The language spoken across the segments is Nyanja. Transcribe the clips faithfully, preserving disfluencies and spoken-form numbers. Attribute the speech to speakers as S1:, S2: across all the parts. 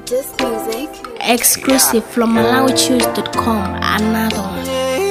S1: Just music.
S2: Exclusive from malawi choose dot com. Another one.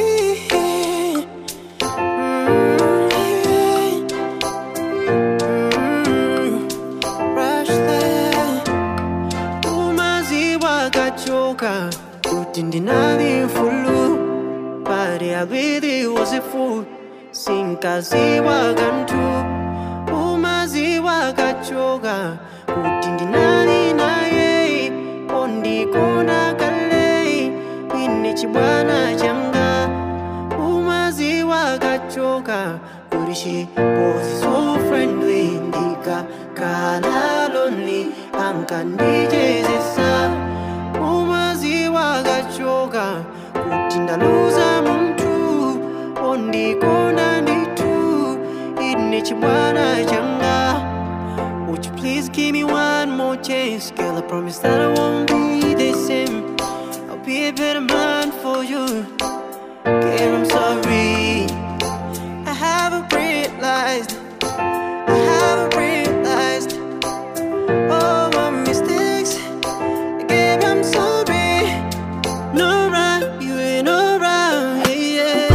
S3: Ndinali fulu pare abidi was a fool sinkazi wagantu umazi wagachoga utindinali naye ondi kona kale ine chibwana changa umazi wagachoga urishi was so friendly ndika kana lonely ankandijezesa umazi wagachoga kutinda luza muntu ondi kona nditu ine chibwana changa. Would you please give me one more chance, girl? I promise that I won't be the same. I'll be a better man for you. Girl, I'm sorry, I haven't realized, I haven't realized all my mistakes. Girl, I'm sorry. No right, you ain't around, yeah,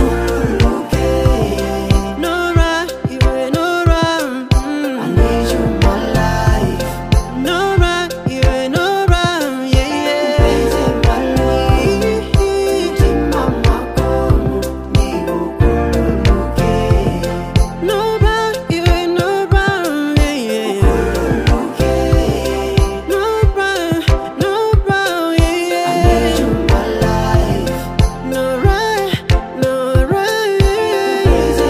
S3: yeah. No right, you ain't around. Mm. I need you in my life. No right, you ain't around, yeah, yeah. No right, you ain't around, yeah, yeah. No right, no right, yeah, yeah. I need you in my life. No right, no right, yeah,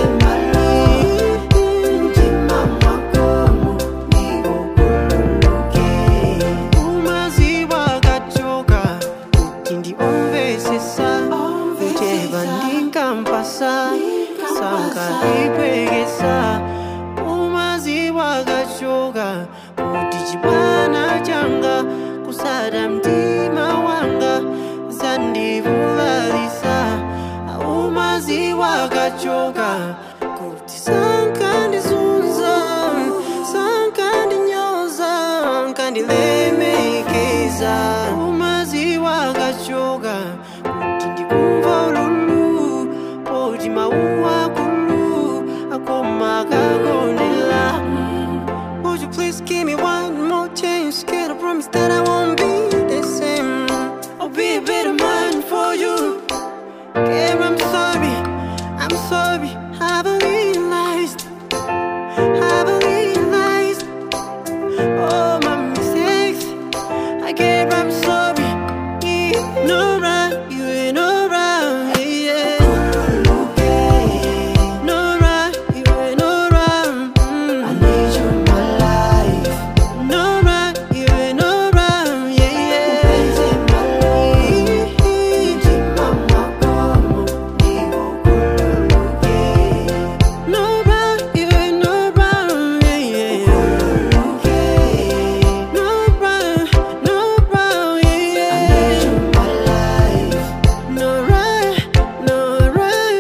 S3: umazi wagachoka utindi omvesesa ujeba ndinkampasa sanga ipwegesa. Umazi wagachoka utichibwana changa kusada mtima wanga zandivulalisa. Umazi wagachoka kuti sankandizunza sankandinyoza nkandilemekeza. Umazi wagachoka kuti ndikumva ululu poti mauwa kulu akoma kagonela. Would you please give me one more chance? Girl, I promise that I won't be the same. I'll be a better man for you. Girl, I'm sorry, I'm sorry, I haven't realized, I haven't realized all my mistakes. I guess I'm sorry, yeah. No right, you ain't around, yeah, yeah. No right, you ain't around. Mm. I need you in my life. No right, you ain't around, yeah, yeah. No right, you ain't around, yeah, yeah. No right, no right, yeah, yeah. No right, no right,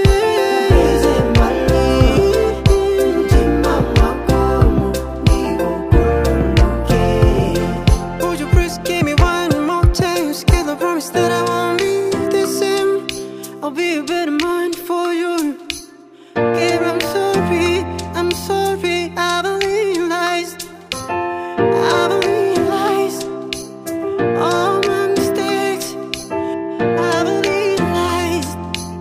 S3: yeah. Would you please give me one more chance? Girl, I promise that I won't be the same. I'll be a better man for you. Girl, I'm sorry, I'm sorry, I haven't realized, I haven't realized all my mistakes. I haven't realized,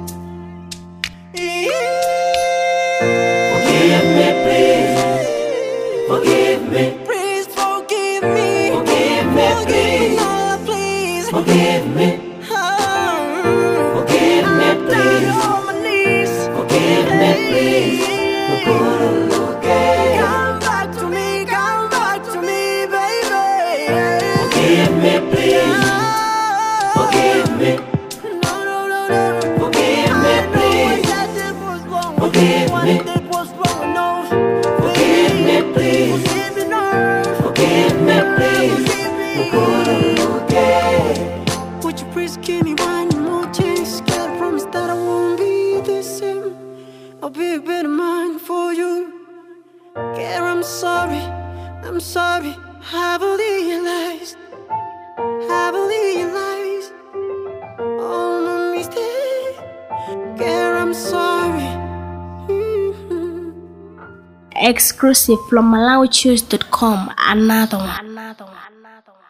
S3: yeah.
S4: Forgive me, please. Forgive me.
S3: Please forgive me.
S4: Forgive me, please.
S3: Lord, please.
S4: Forgive me.
S3: Oh,
S4: Forgive me,
S3: I'm down
S4: please.
S3: on my knees.
S4: Forgive me, please. Forgive
S3: Come back to me, come back to me, baby.
S4: me, please. Forgive me.
S3: No, no, no, no.
S4: Forgive me,
S3: I know
S4: please.
S3: what I did was wrong.
S4: Forgive
S3: What
S4: me.
S3: I did was wrong, no.
S4: Forgive me, please.
S3: Forgive me, no.
S4: Forgive me, please.
S3: Forgive me. Would you please give me one more chance? Girl, I promise that I won't be the same. I'll be a better man for you. Girl, I'm sorry, I'm sorry, I haven't realized, I believe lies, all my mistake. Girl, I'm sorry. Mm-hmm.
S2: Exclusive from Malawi Choose dot com. Another one. Another one. Another one.